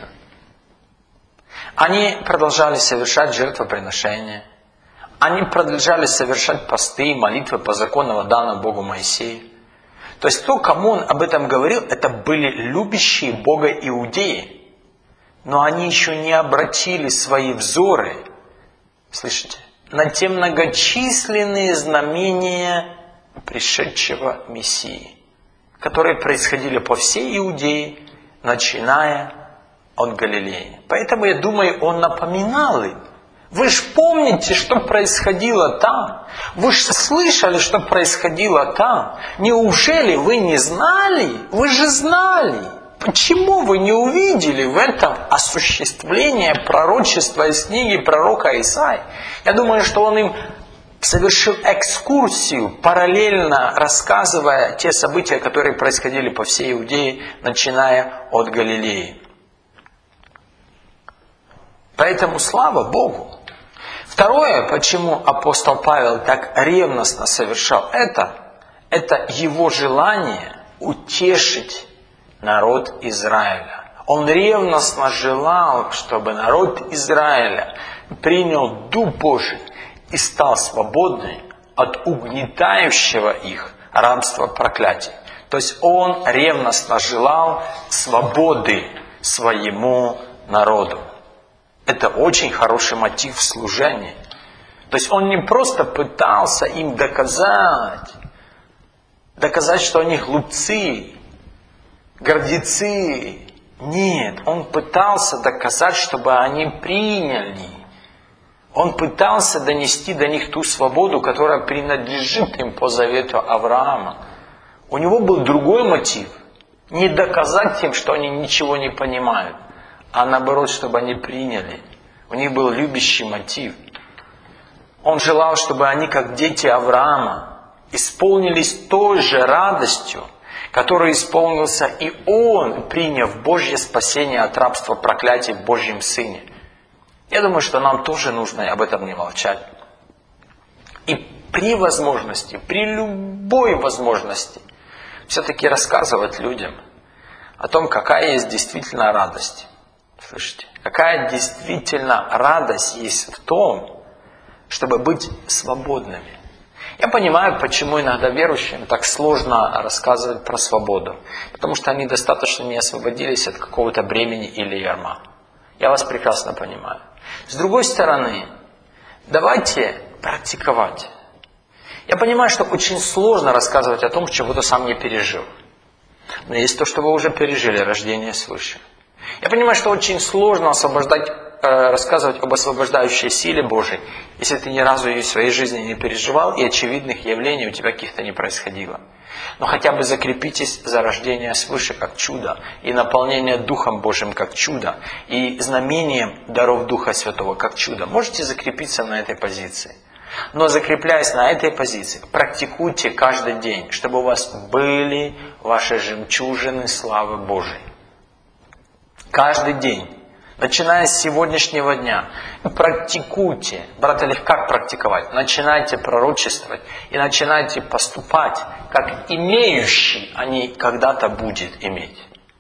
Они продолжали совершать жертвоприношения. Они продолжали совершать посты и молитвы по закону, данному Богу Моисею. То есть то, кому он об этом говорил, это были любящие Бога иудеи. Но они еще не обратили свои взоры, слышите, на те многочисленные знамения пришедшего Мессии, которые происходили по всей Иудее, начиная от Галилеи. Поэтому, я думаю, он напоминал им. Вы же помните, что происходило там? Вы же слышали, что происходило там? Неужели вы не знали? Вы же знали. Почему вы не увидели в этом осуществление пророчества из книги пророка Исаии? Я думаю, что он им совершил экскурсию, параллельно рассказывая те события, которые происходили по всей Иудее, начиная от Галилеи. Поэтому слава Богу. Второе, почему апостол Павел так ревностно совершал это, это его желание утешить народ Израиля. Он ревностно желал, чтобы народ Израиля принял Дух Божий и стал свободным от угнетающего их рабства проклятия. То есть он ревностно желал свободы своему народу. Это очень хороший мотив в служении. То есть он не просто пытался им доказать, доказать, что они глупцы, гордецы. Нет, он пытался доказать, чтобы они приняли. Он пытался донести до них ту свободу, которая принадлежит им по завету Авраама. У него был другой мотив. Не доказать им, что они ничего не понимают, а наоборот, чтобы они приняли. У них был любящий мотив. Он желал, чтобы они, как дети Авраама, исполнились той же радостью, которой исполнился и он, приняв Божье спасение от рабства проклятия в Божьем Сыне. Я думаю, что нам тоже нужно об этом не молчать. И при возможности, при любой возможности, все-таки рассказывать людям о том, какая есть действительно радость. Слышите? Какая действительно радость есть в том, чтобы быть свободными. Я понимаю, почему иногда верующим так сложно рассказывать про свободу. Потому что они достаточно не освободились от какого-то бремени или ярма. Я вас прекрасно понимаю. С другой стороны, давайте практиковать. Я понимаю, что очень сложно рассказывать о том, чего ты сам не пережил. Но есть то, что вы уже пережили, рождение свыше. Я понимаю, что очень сложно освобождать, э, рассказывать об освобождающей силе Божией, если ты ни разу ее в своей жизни не переживал, и очевидных явлений у тебя каких-то не происходило. Но хотя бы закрепитесь за рождение свыше как чудо, и наполнение Духом Божьим как чудо, и знамением даров Духа Святого как чудо. Можете закрепиться на этой позиции. Но закрепляясь на этой позиции, практикуйте каждый день, чтобы у вас были ваши жемчужины славы Божией. Каждый день. Начиная с сегодняшнего дня, практикуйте. Брат Олег, как практиковать? Начинайте пророчествовать и начинайте поступать, как имеющий, а не когда-то будет иметь.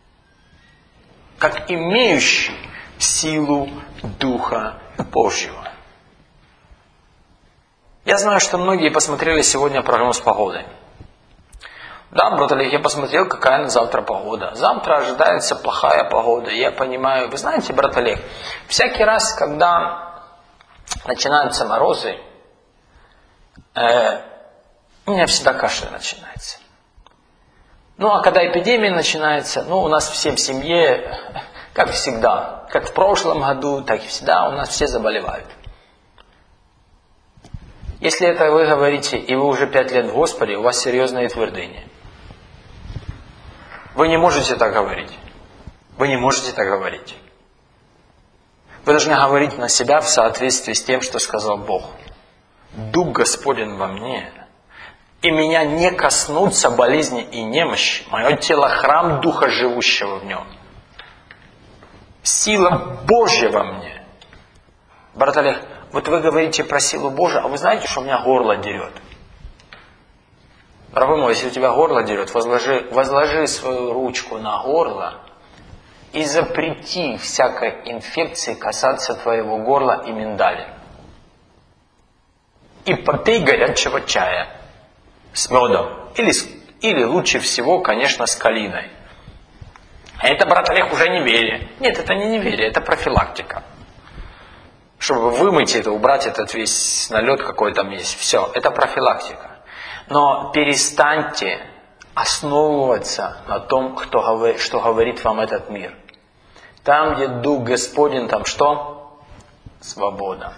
Как имеющий силу Духа Божьего. Я знаю, что многие посмотрели сегодня прогноз погоды. Да, брат Олег, я посмотрел, какая на завтра погода. Завтра ожидается плохая погода. Я понимаю, вы знаете, брат Олег, всякий раз, когда начинаются морозы, э, у меня всегда кашель начинается. Ну, а когда эпидемия начинается, ну, у нас все в семье, как всегда, как в прошлом году, так и всегда, у нас все заболевают. Если это вы говорите, и вы уже пять лет в Господе, у вас серьезные твердыни. Вы не можете так говорить. Вы не можете так говорить. Вы должны говорить на себя в соответствии с тем, что сказал Бог. Дух Господень во мне, и меня не коснутся болезни и немощи. Мое тело храм Духа, живущего в нем. Сила Божья во мне. Брат Олег, вот вы говорите про силу Божию, а вы знаете, что у меня горло дерет? Дорогой мой, если у тебя горло дерет, возложи, возложи свою ручку на горло и запрети всякой инфекции касаться твоего горла и миндаля. И попей горячего чая с медом. Или, или лучше всего, конечно, с калиной. А это, брат Олег, уже неверие. Нет, это не неверие, это профилактика. Чтобы вымыть это, убрать этот весь налет, какой там есть. Все, это профилактика. Но перестаньте основываться на том, кто говорит, что говорит вам этот мир. Там, где Дух Господень, там что? Свобода.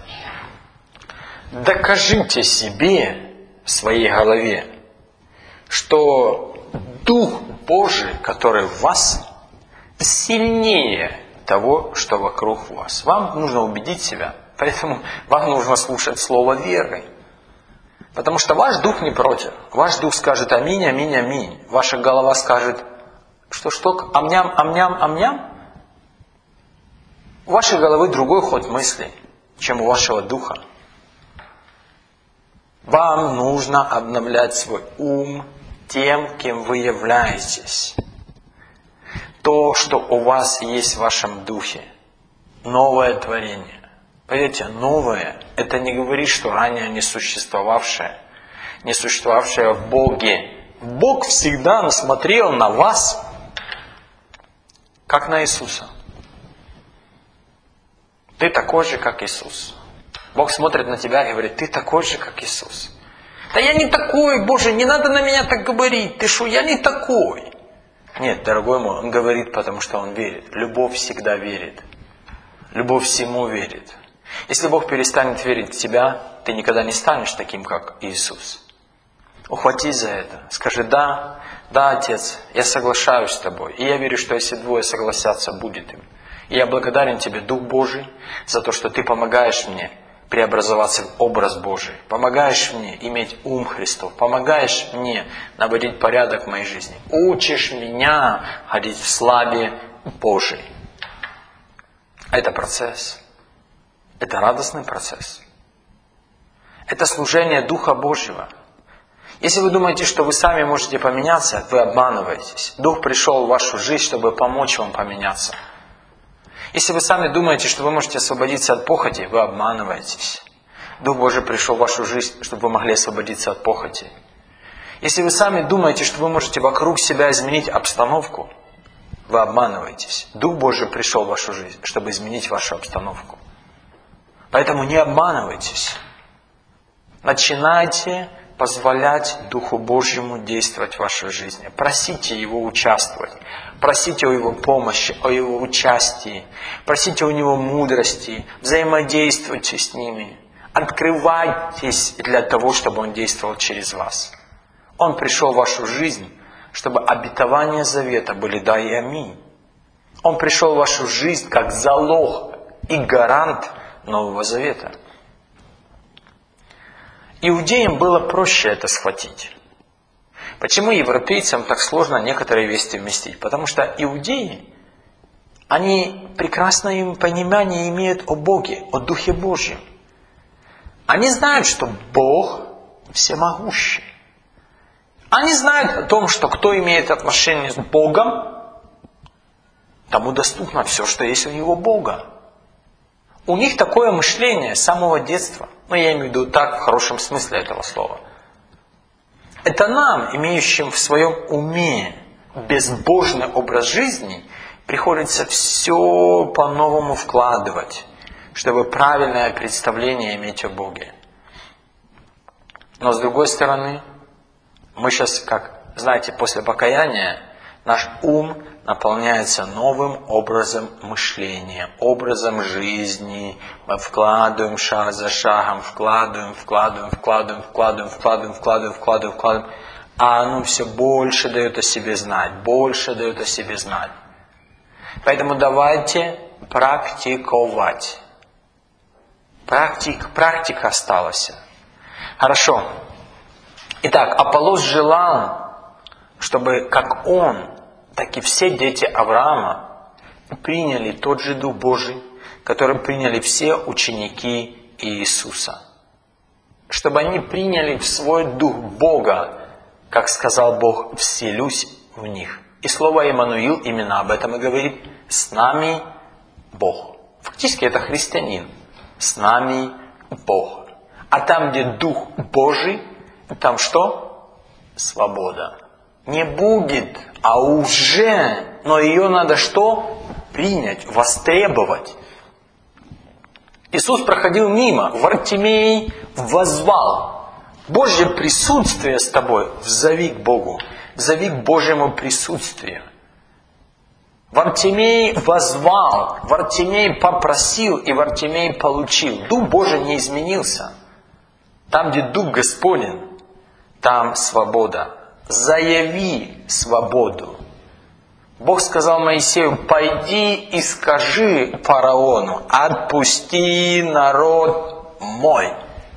Докажите себе в своей голове, что Дух Божий, который в вас, сильнее того, что вокруг вас. Вам нужно убедить себя, поэтому вам нужно слушать слово веры. Потому что ваш дух не против. Ваш дух скажет аминь, аминь, аминь. Ваша голова скажет, что, что, амням, амням, амням. У вашей головы другой ход мыслей, чем у вашего духа. Вам нужно обновлять свой ум тем, кем вы являетесь. То, что у вас есть в вашем духе. Новое творение. Поверьте, новое, это не говорит, что ранее не существовавшее, не существовавшее в Боге. Бог всегда смотрел на вас, как на Иисуса. Ты такой же, как Иисус. Бог смотрит на тебя и говорит, ты такой же, как Иисус. Да я не такой, Боже, не надо на меня так говорить. Ты что, я не такой. Нет, дорогой мой, Он говорит, потому что Он верит. Любовь всегда верит. Любовь всему верит. Если Бог перестанет верить в тебя, ты никогда не станешь таким, как Иисус. Ухватись за это. Скажи, да, да, Отец, я соглашаюсь с тобой. И я верю, что если двое согласятся, будет им. И я благодарен тебе, Дух Божий, за то, что ты помогаешь мне преобразоваться в образ Божий. Помогаешь мне иметь ум Христов. Помогаешь мне наводить порядок в моей жизни. Учишь меня ходить в славе Божией. Это процесс. Это радостный процесс. Это служение Духа Божьего. Если вы думаете, что вы сами можете поменяться, вы обманываетесь. Дух пришел в вашу жизнь, чтобы помочь вам поменяться. Если вы сами думаете, что вы можете освободиться от похоти, вы обманываетесь. Дух Божий пришел в вашу жизнь, чтобы вы могли освободиться от похоти. Если вы сами думаете, что вы можете вокруг себя изменить обстановку, вы обманываетесь. Дух Божий пришел в вашу жизнь, чтобы изменить вашу обстановку. Поэтому не обманывайтесь. Начинайте позволять Духу Божьему действовать в вашей жизни. Просите Его участвовать. Просите о Его помощи, о Его участии. Просите у Него мудрости. Взаимодействуйте с ними. Открывайтесь для того, чтобы Он действовал через вас. Он пришел в вашу жизнь, чтобы обетования завета были да и аминь. Он пришел в вашу жизнь как залог и гарант Нового Завета. Иудеям было проще это схватить. Почему европейцам так сложно некоторые вести вместить? Потому что иудеи, они прекрасное им понимание имеют о Боге, о Духе Божьем. Они знают, что Бог всемогущий. Они знают о том, что кто имеет отношение с Богом, тому доступно все, что есть у него Бога. У них такое мышление с самого детства. Ну, я имею в виду так, в хорошем смысле этого слова. Это нам, имеющим в своем уме безбожный образ жизни, приходится все по-новому вкладывать, чтобы правильное представление иметь о Боге. Но с другой стороны, мы сейчас, как знаете, после покаяния, наш ум наполняется новым образом мышления, образом жизни. Мы вкладываем шаг за шагом, вкладываем, вкладываем, вкладываем, вкладываем, вкладываем, вкладываем, вкладываем, вкладываем. А оно все больше дает о себе знать, больше дает о себе знать. Поэтому давайте практиковать. Практик, практика осталась. Хорошо. Итак, Аполлос желал, чтобы как он, так и все дети Авраама приняли тот же Дух Божий, который приняли все ученики Иисуса. Чтобы они приняли в свой Дух Бога, как сказал Бог, вселюсь в них. И слово Иммануил именно об этом и говорит. С нами Бог. Фактически это христианин. С нами Бог. А там, где Дух Божий, там что? Свобода. Не будет, а уже. Но ее надо что? Принять, востребовать. Иисус проходил мимо. Вартимей воззвал. Божье присутствие с тобой. Взови к Богу. Взови к Божьему присутствию. Вартимей воззвал. Вартимей попросил, и Вартимей получил. Дух Божий не изменился. Там, где Дух Господень, там свобода. Заяви свободу. Бог сказал Моисею, пойди и скажи фараону, отпусти народ мой.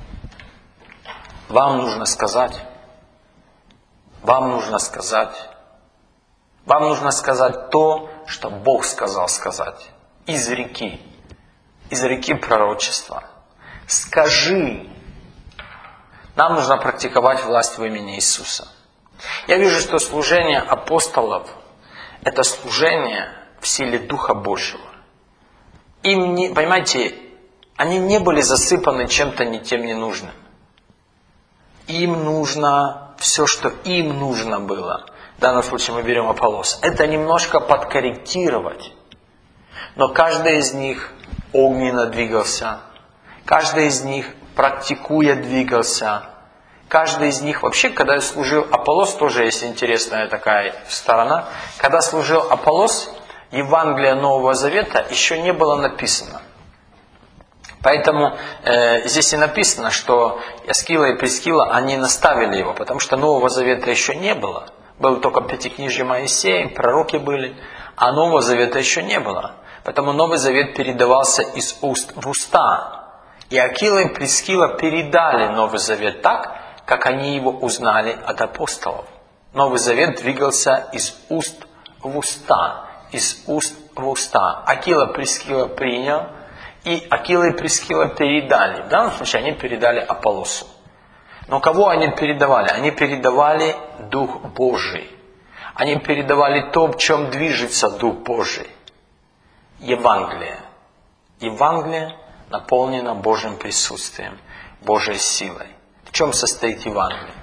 Вам нужно сказать, вам нужно сказать, вам нужно сказать то, что Бог сказал сказать. Из реки, из реки пророчества. Скажи. Нам нужно практиковать власть в имени Иисуса. Я вижу, что служение апостолов – это служение в силе Духа Божьего. Им не, понимаете, они не были засыпаны чем-то не тем ненужным. Им нужно все, что им нужно было. В данном случае мы берем Аполлос. Это немножко подкорректировать. Но каждый из них огненно двигался. Каждый из них практикуя двигался. Каждый из них, вообще, когда служил Аполлос, тоже есть интересная такая сторона. Когда служил Аполлос, Евангелие Нового Завета еще не было написано. Поэтому э, здесь и написано, что Аскила и Прискила, они наставили его, потому что Нового Завета еще не было. Было только Пятикнижие Моисея, пророки были, а Нового Завета еще не было. Поэтому Новый Завет передавался из уст в уста. И Акила и Прискила передали Новый Завет так, как они его узнали от апостолов. Новый Завет двигался из уст в уста, из уст в уста. Акила Прискила принял, и Акила и Прискила передали. В данном случае они передали Аполлосу. Но кого они передавали? Они передавали Дух Божий. Они передавали то, в чем движется Дух Божий. Евангелие. Евангелие наполнено Божьим присутствием, Божьей силой. В чем состоит Евангелие?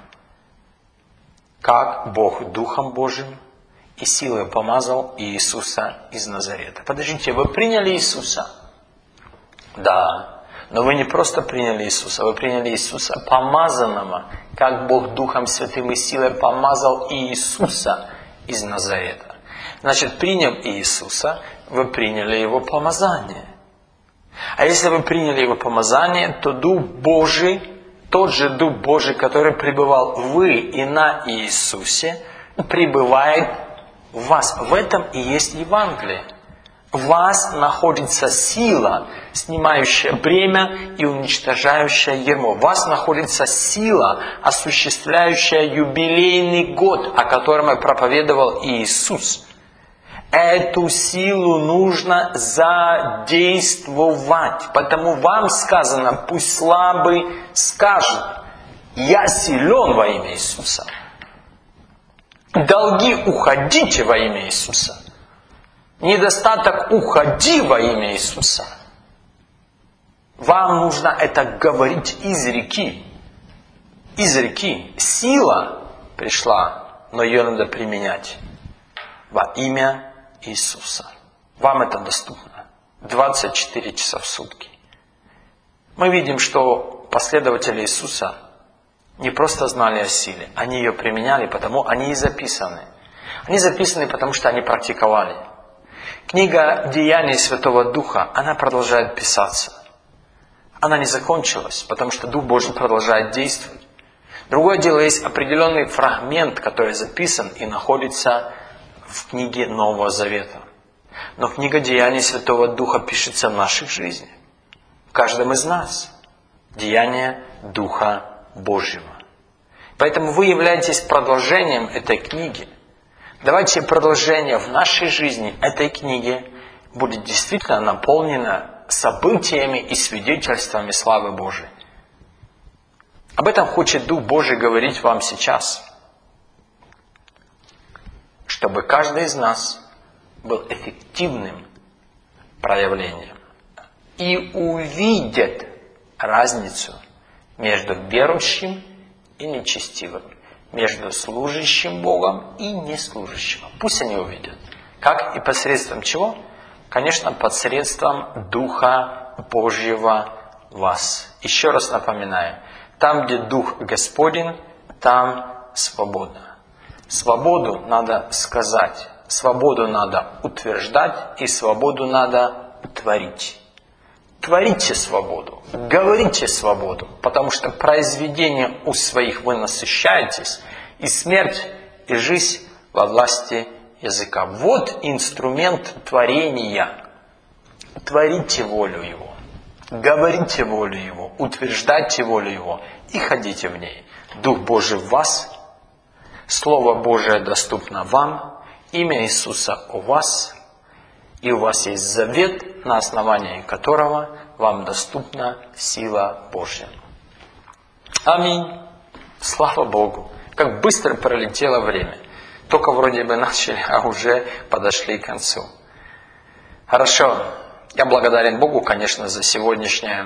Как Бог Духом Божьим и силой помазал Иисуса из Назарета. Подождите, вы приняли Иисуса? Да. Но вы не просто приняли Иисуса, вы приняли Иисуса помазанного, как Бог Духом Святым и силой помазал Иисуса из Назарета. Значит, приняв Иисуса, вы приняли Его помазание. А если вы приняли Его помазание, то Дух Божий, тот же Дух Божий, который пребывал в вы и на Иисусе, пребывает в вас. В этом и есть Евангелие. В вас находится сила, снимающая бремя и уничтожающая ярмо. В вас находится сила, осуществляющая юбилейный год, о котором и проповедовал Иисус. Эту силу нужно задействовать. Потому вам сказано, пусть слабый скажет: я силен во имя Иисуса. Долги уходите во имя Иисуса. Недостаток уходи во имя Иисуса. Вам нужно это говорить из реки. Из реки. Сила пришла, но ее надо применять во имя Иисуса. Вам это доступно. двадцать четыре часа в сутки. Мы видим, что последователи Иисуса не просто знали о силе, они ее применяли, потому они и записаны. Они записаны, потому что они практиковали. Книга «Деяний Святого Духа», она продолжает писаться. Она не закончилась, потому что Дух Божий продолжает действовать. Другое дело, есть определенный фрагмент, который записан и находится в книге Нового Завета. Но книга «Деяний Святого Духа» пишется в наших жизнях. В каждом из нас. Деяния Духа Божьего. Поэтому вы являетесь продолжением этой книги. Давайте продолжение в нашей жизни этой книги будет действительно наполнено событиями и свидетельствами славы Божией. Об этом хочет Дух Божий говорить вам сейчас. Чтобы каждый из нас был эффективным проявлением. И увидят разницу между верующим и нечестивым. Между служащим Богом и неслужащим. Пусть они увидят. Как и посредством чего? Конечно, посредством Духа Божьего в вас. Еще раз напоминаю. Там, где Дух Господень, там свобода. Свободу надо сказать. Свободу надо утверждать. И свободу надо творить. Творите свободу, говорите свободу, потому что произведением у своих вы насыщаетесь, и смерть, и жизнь во власти языка. Вот инструмент творения. Творите волю Его, говорите волю Его, утверждайте волю Его и ходите в ней. Дух Божий в вас, Слово Божие доступно вам, имя Иисуса у вас, и у вас есть завет, на основании которого вам доступна сила Божья. Аминь. Слава Богу. Как быстро пролетело время. Только вроде бы начали, а уже подошли к концу. Хорошо. Я благодарен Богу, конечно, за сегодняшнее.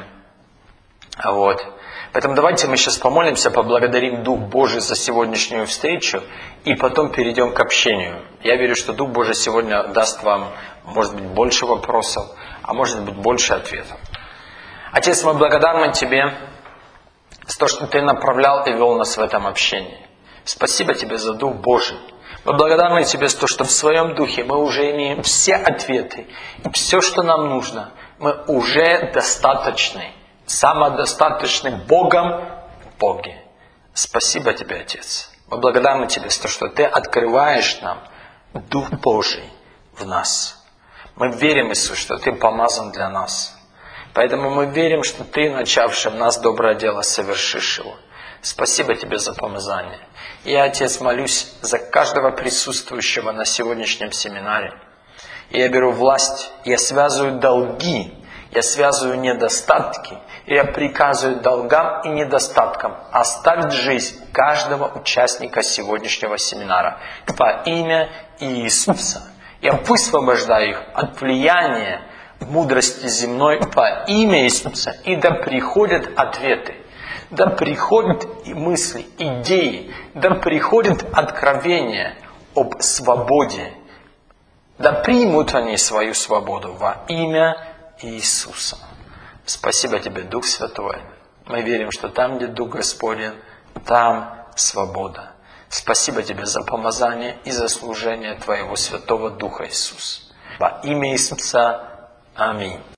Вот. Поэтому давайте мы сейчас помолимся, поблагодарим Дух Божий за сегодняшнюю встречу и потом перейдем к общению. Я верю, что Дух Божий сегодня даст вам, может быть, больше вопросов, а может быть, больше ответов. Отец, мы благодарны Тебе за то, что Ты направлял и вел нас в этом общении. Спасибо Тебе за Дух Божий. Мы благодарны Тебе за то, что в Своем Духе мы уже имеем все ответы. И все, что нам нужно, мы уже достаточны. Самодостаточны Богом в Боге. Спасибо Тебе, Отец. Мы благодарны Тебе за то, что Ты открываешь нам Дух Божий в нас. Мы верим, Иисус, что Ты помазан для нас. Поэтому мы верим, что Ты, начавший в нас доброе дело, совершишь его. Спасибо Тебе за помазание. Я, Отец, молюсь за каждого присутствующего на сегодняшнем семинаре. И я беру власть, я связываю долги, я связываю недостатки, и я приказываю долгам и недостаткам оставить жизнь каждого участника сегодняшнего семинара во имя Иисуса. Я высвобождаю их от влияния мудрости земной во имя Иисуса. И да приходят ответы, да приходят мысли, идеи, да приходят откровения об свободе. Да примут они свою свободу во имя Иисуса. Спасибо Тебе, Дух Святой. Мы верим, что там, где Дух Господень, там свобода. Спасибо Тебе за помазание и за служение Твоего Святого Духа, Иисус. Во имя Иисуса. Аминь.